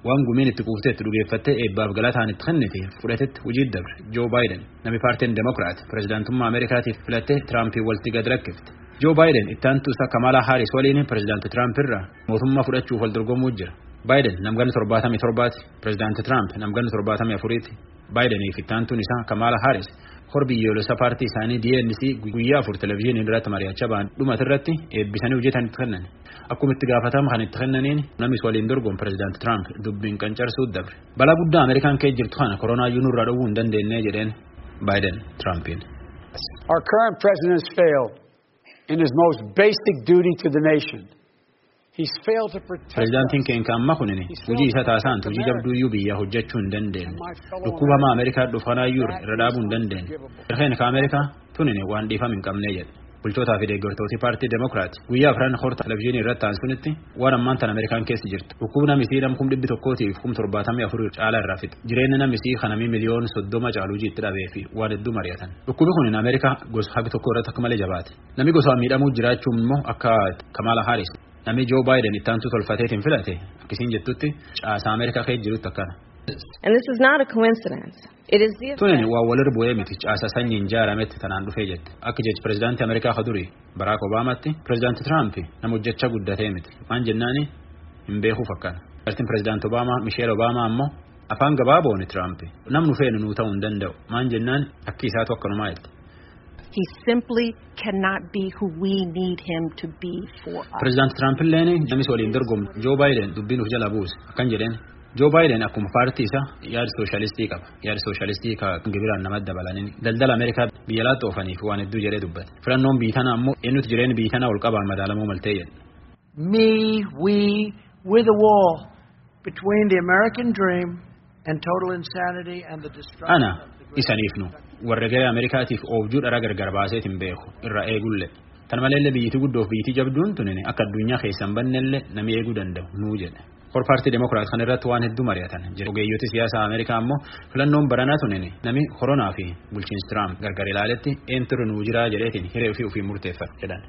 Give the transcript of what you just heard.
waan gumiin itti quufteetti dhugeeffattee eebbaaf galataan itti kennite fudhatetti hojii dabre Joe Biden nami paartiin Democrat pirezidaantummaa Ameerikaatiif filattee Trumpiin walitti gad rakkifte. Joe Biden ittaantu isa Kamala Harris waliin pirezidaanti Trump irraa mootummaa fudhachuuf wal dorgomuu jira. Biden namganni 77 pirezidaanti Trump namganni 74 Biden ittaantuun isaa Kamala Harris biyyoolessa paartii isaanii DNC guyyaa 4 televiziyoonii irratti mari'achaa ba'an dhumata irratti eebbisanii hojjetan itti kennan. Akkuma itti gaafatama kan itti kennaniin namni waliin dorgomu pirezidaanti Trump dubbiin qancarsuu dabre. Balaa guddaa Ameerikaan keessa jirtu kana koronaayyuu nurraa dhowwuu hin dandeenye jedheen Biden Trumpiin. Our current president has failed in his most basic duty to the nation. He's failed to protect. Prezidaantiin keenya amma kunini hojii isa taasaan hojii jabduuyyuu biyya hojjechuu hin dandeenye. Dhukkuba Ameerikaa dhufanayyuu irra dhaabuu hin dandeenye. Irreen ka Ameerikaa tunini waan dhiifame hin qabne jedhe. Bulchootaa fi deeggartoota paartii Democrat guyyaa afran horta televiziyoonii irratti aansunitti waan ammaan tan Ameerikaan keessa jirtu. Dhukkubni namisii 1,174 caalaa irraa fixe. Jireenyi namisii kanamii miliyoona 30 caaluu itti dhabee fi waan hedduu mari'atan. Dhukkubni kun Ameerikaa gosa hagi tokko irratti akka malee jabaate. Namni gosaan miidhamuu jiraachuun immoo akka Kamala Harris. Nami Joe Biden ittaantu tolfateetiin filate akkasiin jettutti caasaa Ameerikaa keessa jirutti akkana. And this is not a coincidence. It is the Tunni waa walir bu'ee miti caasaa sanyiin jaarametti tanaan dhufee jette. Akka jechi pirezidaantii Ameerikaa kaduri Barack Obamaatti pirezidaantii Trump nama hojjechaa guddatee miti. Maan jennaani hin beekuu fakkaata. Pirezidaantiin pirezidaantii Obama Michelle Obama ammoo afaan gabaabooni Trump namnu feenu nuu ta'uu hin danda'u. Maan jennaan akki isaatu akkanumaa jette. He simply cannot be who we need him to be for us. President Trump leeni namis waliin dorgomu Joe Biden dubbiin of jala buuse akkan jedheen Joe Biden akkuma paartii isaa yaada sooshaalistii qaba. Yaada sooshaalistii kan gibiraan nama dabalaniin daldala Ameerikaa biyya laatti oofaniif waan hedduu jedhee dubbate. Filannoon biitana ammoo eenyutu jireenya biitana ol qabaan madaalamuu maltee jedhe. Me, we, with a wall between the American dream and total insanity and the destruction. Ana isaniif nu warra gara Ameerikaatiif oobjuu dhara gargar baaseetiin beeku irra eegulle. Tan maleellee biyyittii guddoof biyyittii jabduun tunini akka addunyaa keessan bannellee nami eeguu danda'u nuu jedhe. Hor paartii Democrat kan irratti waan hedduu mari'atan. Ogeeyyooti siyaasaa Ameerikaa ammoo filannoon baranaa tunini nami koronaa fi bulchiinsi Trump gargar ilaaletti eenyutu nuu jiraa jedheetiin hiree ofii murteeffate jedhan.